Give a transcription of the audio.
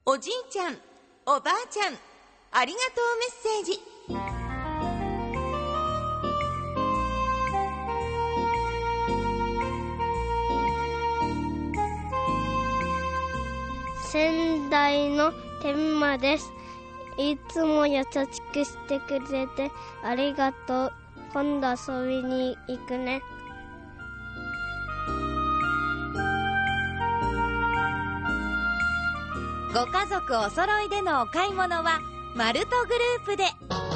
おじいちゃん、おばあちゃん、ありがとうメッセージ。 先代の天満です。いつも優しくしてくれてありがとう。今度遊びに行くね。 ご家族お揃いでのお買い物はマルトグループで。